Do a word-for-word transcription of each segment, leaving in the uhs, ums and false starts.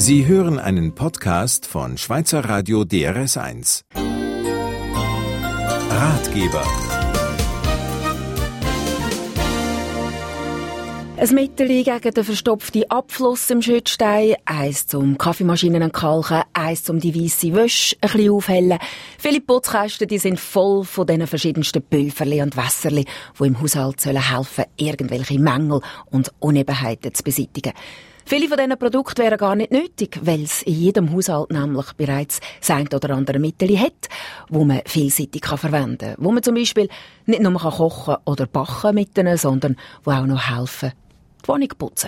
Sie hören einen Podcast von Schweizer Radio D R S eins. Ratgeber. Ein Mittel gegen den verstopften Abfluss im Schüttstein, eins zum Kaffeemaschinen entkalken, eins zum die weisse Wäsche ein bisschen aufhellen. Viele Putzkästen die sind voll von diesen verschiedensten Pülverli und Wässerli, die im Haushalt helfen sollen, irgendwelche Mängel und Unebenheiten zu beseitigen. Viele von diesen Produkten wären gar nicht nötig, weil es in jedem Haushalt nämlich bereits das ein oder andere Mittel hat, wo man vielseitig verwenden kann. Wo man zum Beispiel nicht nur kochen oder backen mit denen, sondern wo auch noch helfen, die Wohnung putzen.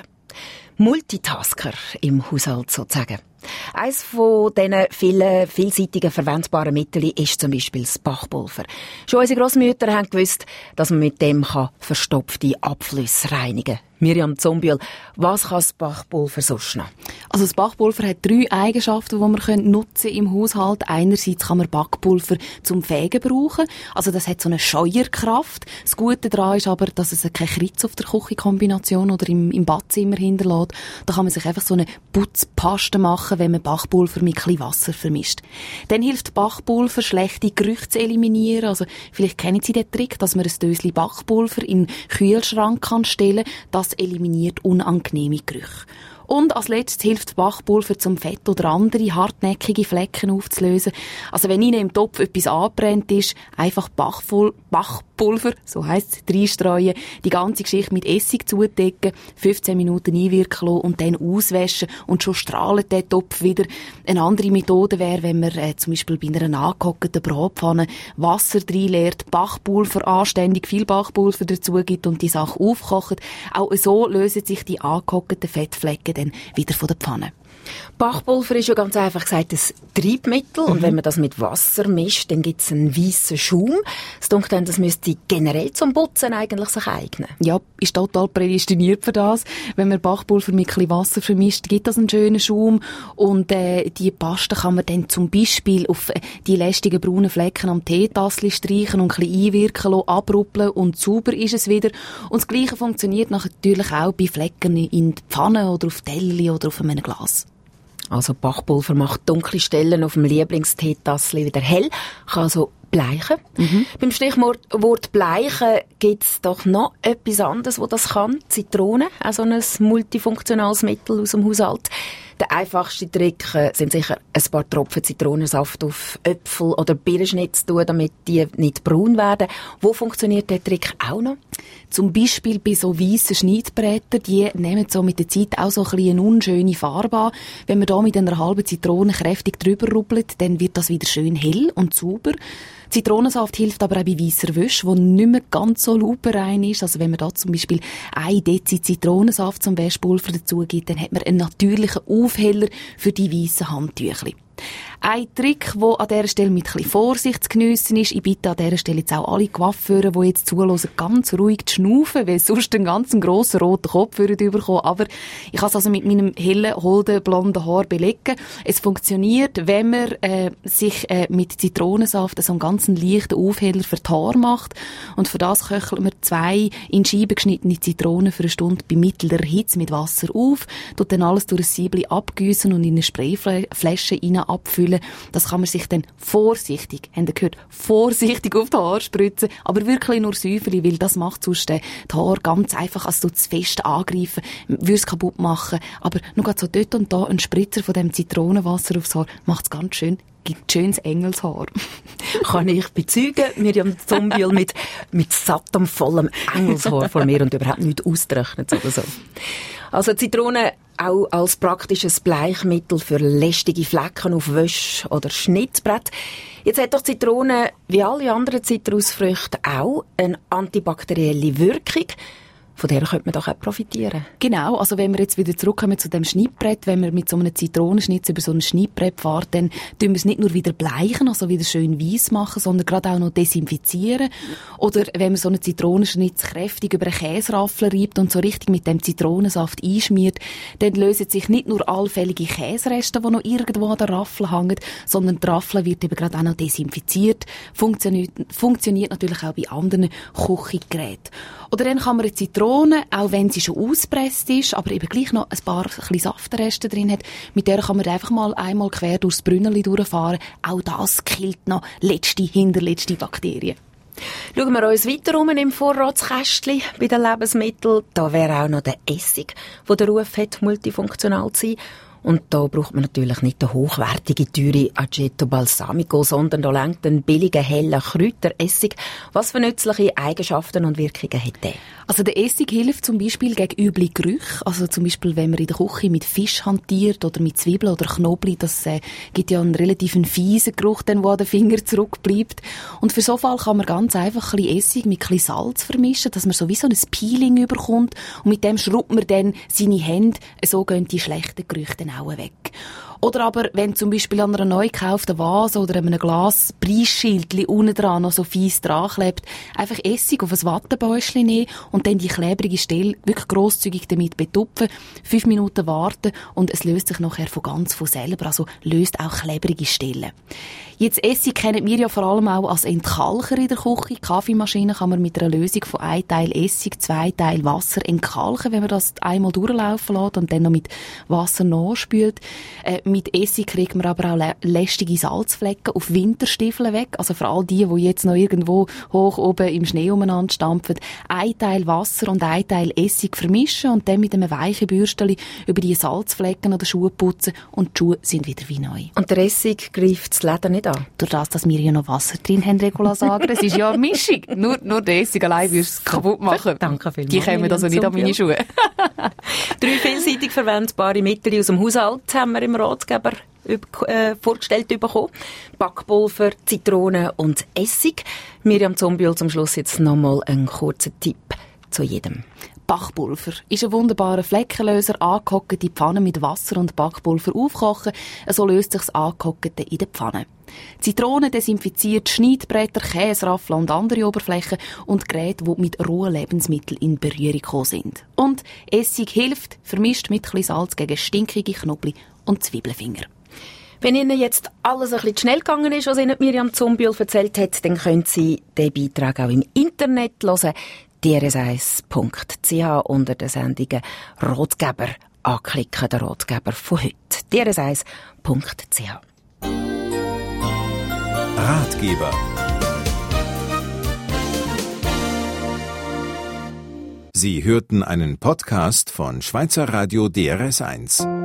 Multitasker im Haushalt sozusagen. Eines von diesen vielen vielseitigen verwendbaren Mitteln ist zum Beispiel das Bachpulver. Schon unsere Grossmütter haben gewusst, dass man mit dem verstopfte Abflüsse reinigen kann. Miriam Zumbiel, was kann das Bachpulver sonst noch? Also das Bachpulver hat drei Eigenschaften, die man nutzen im Haushalt. Einerseits kann man Backpulver zum Fegen brauchen. Also das hat so eine Scheuerkraft. Das Gute daran ist aber, dass es keine Kritz auf der Küchenkombination oder im, im Badzimmer hinterlässt. Da kann man sich einfach so eine Putzpaste machen, wenn man Bachpulver mit ein bisschen Wasser vermischt. Dann hilft Bachpulver, schlechte Gerüche zu eliminieren. Also vielleicht kennen Sie den Trick, dass man ein Döschen Backpulver in den Kühlschrank kann stellen kann. Das eliminiert unangenehme Gerüche. Und als letztes hilft Bachpulver, zum Fett oder andere hartnäckige Flecken aufzulösen. Also wenn Ihnen im Topf etwas angebrannt ist, einfach Bachpul- Bachpulver, so heisst es, reinstreuen, die ganze Geschichte mit Essig zudecken, fünfzehn Minuten einwirken lassen und dann auswaschen und schon strahlt der Topf wieder. Eine andere Methode wäre, wenn man äh, zum Beispiel bei einer angekochten Bratpfanne Wasser reinleert, Bachpulver anständig viel Bachpulver dazu gibt und die Sache aufkocht. Auch so lösen sich die angekochten Fettflecken dann wieder von der Pfanne. Bachpulver ist ja ganz einfach gesagt ein Treibmittel. Mhm. Und wenn man das mit Wasser mischt, dann gibt es einen weissen Schaum. Es denkt dann, das müsste generell zum Putzen eigentlich sich eignen. Ja, ist total prädestiniert für das. Wenn man Bachpulver mit ein bisschen Wasser vermischt, gibt das einen schönen Schaum. Und äh, die Paste kann man dann zum Beispiel auf äh, die lästigen braunen Flecken am Teetassel streichen und ein bisschen einwirken lassen, abruppeln und sauber ist es wieder. Und das Gleiche funktioniert natürlich auch bei Flecken in der Pfanne oder auf Telli oder auf einem Glas. Also Bachpulver macht dunkle Stellen auf dem Lieblingsteetassel wieder hell, kann also bleichen. Mhm. Beim Stichwort Wort bleichen gibt es doch noch etwas anderes, das das kann. Zitrone, also ein multifunktionales Mittel aus dem Haushalt. Der einfachste Trick sind sicher ein paar Tropfen Zitronensaft auf Äpfel oder Birnenschnitz tun, damit die nicht braun werden. Wo funktioniert der Trick auch noch? Zum Beispiel bei so weissen Schneidbrettern, die nehmen so mit der Zeit auch so ein bisschen eine unschöne Farbe an. Wenn man da mit einer halben Zitrone kräftig drüber rubbelt, dann wird das wieder schön hell und sauber. Zitronensaft hilft aber auch bei weisser Wäsche, die nicht mehr ganz so lupenrein ist. Also wenn man da zum Beispiel ein Dezi Zitronensaft zum Waschpulver dazu gibt, dann hat man einen natürlichen Aufheller für die weissen Handtüchli. Ein Trick, der an dieser Stelle mit ein bisschen Vorsicht zu geniessen ist, ich bitte an dieser Stelle jetzt auch alle Coiffeure, die jetzt zuhören, ganz ruhig zu schnaufen, weil sonst einen ganz grossen roten Kopf bekommen. Aber ich kann es also mit meinem hellen, holden, blonden Haar belegen. Es funktioniert, wenn man äh, sich äh, mit Zitronensaft so einen ganz leichten Aufheller für die Haare macht. Und für das köchelt man zwei in Scheiben geschnittene Zitronen für eine Stunde bei mittlerer Hitze mit Wasser auf, tut dann alles durch ein Siebli abgießen und in eine Sprayflasche rein abfüllen. Das kann man sich dann vorsichtig, habt ihr gehört, vorsichtig auf die Haare spritzen, aber wirklich nur Säufeli, weil das macht sonst die Haare ganz einfach, als du zu fest angreifen, würde es kaputt machen. Aber nur gerade so dort und da ein Spritzer von dem Zitronenwasser aufs Haar macht es ganz schön, gibt schönes Engelshaar. Kann ich bezeugen, Miriam Zumbiel mit, mit sattem, vollem Engelshaar vor mir und überhaupt nichts austrocknet oder so. Also Zitrone auch als praktisches Bleichmittel für lästige Flecken auf Wäsche oder Schnittbrett. Jetzt hat doch Zitrone, wie alle anderen Zitrusfrüchte, auch eine antibakterielle Wirkung. Von der könnte man doch auch profitieren. Genau, also wenn wir jetzt wieder zurückkommen zu dem Schnittbrett, wenn wir mit so einem Zitronenschnitz über so ein Schnittbrett fahren, dann tun wir es nicht nur wieder bleichen, also wieder schön weiss machen, sondern gerade auch noch desinfizieren. Oder wenn man so einen Zitronenschnitz kräftig über einen Käseraffel reibt und so richtig mit dem Zitronensaft einschmiert, dann lösen sich nicht nur allfällige Käsereste, die noch irgendwo an der Raffel hängen, sondern die Raffel wird eben gerade auch noch desinfiziert. Funktioniert, funktioniert natürlich auch bei anderen Küchengeräten. Oder dann kann man eine Zitrone Zitrone, auch wenn sie schon ausgepresst ist, aber eben gleich noch ein paar ein Saftreste drin hat, mit der kann man einfach mal einmal quer durchs Brünneli durchfahren. Auch das killt noch letzte, hinterletzte Bakterien. Schauen wir uns weiter um im Vorratskästchen bei den Lebensmitteln. Da wäre auch noch der Essig, der den Ruf hat, multifunktional zu sein. Und da braucht man natürlich nicht den hochwertigen, teuren Aceto Balsamico, sondern da reicht ein billiger, heller Kräuteressig. Was für nützliche Eigenschaften und Wirkungen hat der? Also der Essig hilft zum Beispiel gegen üble Gerüche. Also zum Beispiel, wenn man in der Küche mit Fisch hantiert oder mit Zwiebeln oder Knoblauch, das äh, gibt ja einen relativ fiesen Geruch, der an den Finger zurückbleibt. Und für so Fall kann man ganz einfach ein bisschen Essig mit ein bisschen Salz vermischen, dass man sowieso ein Peeling überkommt. Und mit dem schrubbt man dann seine Hände, so gehen die schlechten Gerüche dann auch weg. Oder aber, wenn zum Beispiel an einer neu gekauften Vase oder einem Glas Preisschildchen unten dran noch so fies dran klebt, einfach Essig auf ein Wattebäuschen nehmen und dann die klebrige Stelle wirklich grosszügig damit betupfen, fünf Minuten warten und es löst sich nachher von ganz von selber, also löst auch klebrige Stellen. Jetzt Essig kennen wir ja vor allem auch als Entkalker in der Küche. Kaffeemaschine kann man mit einer Lösung von ein Teil Essig, zwei Teil Wasser entkalken, wenn man das einmal durchlaufen lässt und dann noch mit Wasser nachspült. Äh, mit Essig kriegt man aber auch lä- lästige Salzflecken auf Winterstiefeln weg. Also für all die, die jetzt noch irgendwo hoch oben im Schnee umeinander stampfen, ein Teil Wasser und ein Teil Essig vermischen und dann mit einem weichen Bürstchen über die Salzflecken an den Schuhen putzen und die Schuhe sind wieder wie neu. Und der Essig greift das Leder nicht an? Durch das, dass wir ja noch Wasser drin haben, Regula sagen. Es ist ja eine Mischung. Nur, nur der Essig allein würde es kaputt machen. Danke vielmals. Die kommen also nicht an meine Schuhe. Drei vielseitig verwendbare Mittel aus dem Haushalt haben wir im Ratgeber äh, vorgestellt bekommen. Backpulver, Zitrone und Essig. Miriam Zumbiol, zum Schluss jetzt nochmal einen kurzen Tipp zu jedem. Backpulver ist ein wunderbarer Fleckenlöser. Angehockte Pfanne mit Wasser und Backpulver aufkochen. So löst sich das Angehockte in der Pfanne. Zitrone desinfiziert Schneidbretter, Käseraffel und andere Oberflächen und Geräte, die mit rohen Lebensmitteln in Berührung gekommen sind. Und Essig hilft, vermischt mit etwas Salz gegen stinkige Knoblauch und Zwiebelfinger. Wenn Ihnen jetzt alles ein bisschen schnell gegangen ist, was Ihnen Miriam Zumbiol erzählt hat, dann können Sie den Beitrag auch im Internet hören. d r s eins punkt c h unter den Sendungen Ratgeber anklicken, der Ratgeber von heute. d r s eins punkt c h. Ratgeber. Sie hörten einen Podcast von Schweizer Radio D R S eins.